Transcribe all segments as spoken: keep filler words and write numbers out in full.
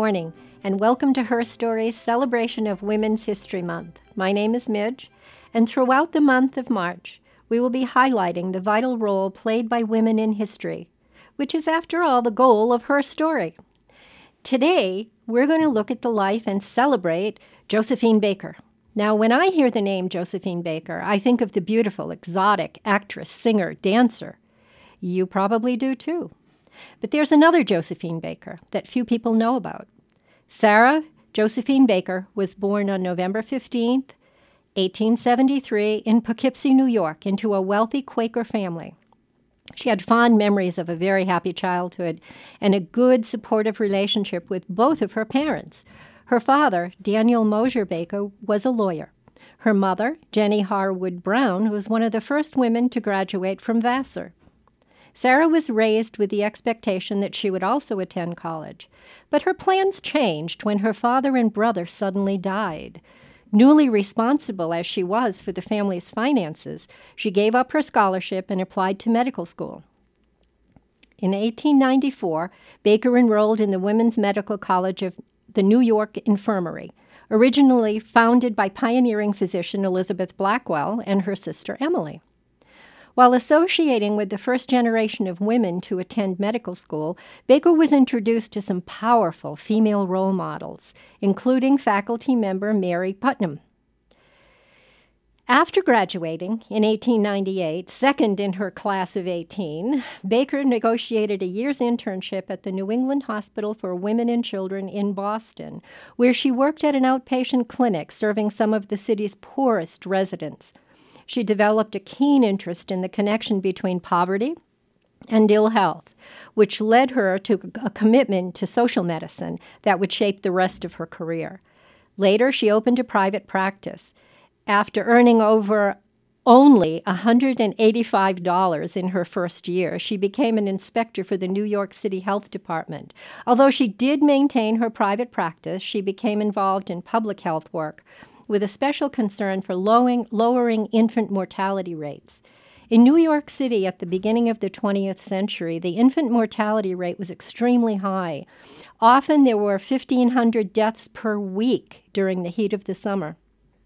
morning, and welcome to Her Stories celebration of Women's History Month. My name is Midge, and throughout the month of March, we will be highlighting the vital role played by women in history, which is, after all, the goal of Her Story. Today, we're going to look at the life and celebrate Josephine Baker. Now, when I hear the name Josephine Baker, I think of the beautiful, exotic actress, singer, dancer. You probably do too. But there's another Josephine Baker that few people know about. Sarah Josephine Baker was born on November fifteenth, eighteen seventy-three, in Poughkeepsie, New York, into a wealthy Quaker family. She had fond memories of a very happy childhood and a good, supportive relationship with both of her parents. Her father, Daniel Mosher Baker, was a lawyer. Her mother, Jenny Harwood Brown, was one of the first women to graduate from Vassar. Sarah was raised with the expectation that she would also attend college, but her plans changed when her father and brother suddenly died. Newly responsible as she was for the family's finances, she gave up her scholarship and applied to medical school. In eighteen ninety-four, Baker enrolled in the Women's Medical College of the New York Infirmary, originally founded by pioneering physician Elizabeth Blackwell and her sister Emily. While associating with the first generation of women to attend medical school, Baker was introduced to some powerful female role models, including faculty member Mary Putnam. After graduating in eighteen ninety-eight, second in her class of eighteen, Baker negotiated a year's internship at the New England Hospital for Women and Children in Boston, where she worked at an outpatient clinic serving some of the city's poorest residents. She developed a keen interest in the connection between poverty and ill health, which led her to a commitment to social medicine that would shape the rest of her career. Later, she opened a private practice. After earning over only one hundred eighty-five dollars in her first year, she became an inspector for the New York City Health Department. Although she did maintain her private practice, she became involved in public health work, with a special concern for lowering, lowering infant mortality rates. In New York City at the beginning of the twentieth century, the infant mortality rate was extremely high. Often there were fifteen hundred deaths per week during the heat of the summer.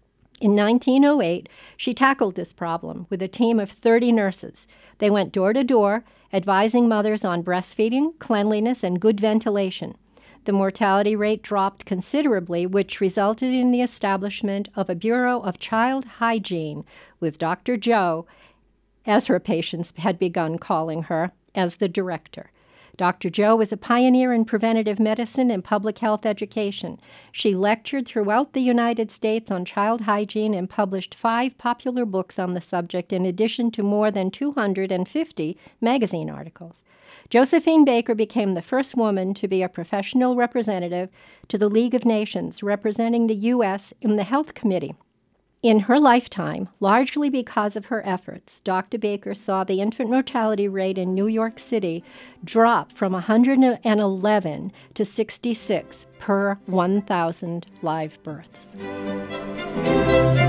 In nineteen oh eight, she tackled this problem with a team of thirty nurses. They went door to door, advising mothers on breastfeeding, cleanliness, and good ventilation. The mortality rate dropped considerably, which resulted in the establishment of a Bureau of Child Hygiene with Doctor Joe, as her patients had begun calling her, as the director. Doctor Joe was a pioneer in preventative medicine and public health education. She lectured throughout the United States on child hygiene and published five popular books on the subject, in addition to more than two hundred fifty magazine articles. Josephine Baker became the first woman to be a professional representative to the League of Nations, representing the U S in the Health Committee. In her lifetime, largely because of her efforts, Doctor Baker saw the infant mortality rate in New York City drop from one hundred eleven to sixty-six per one thousand live births.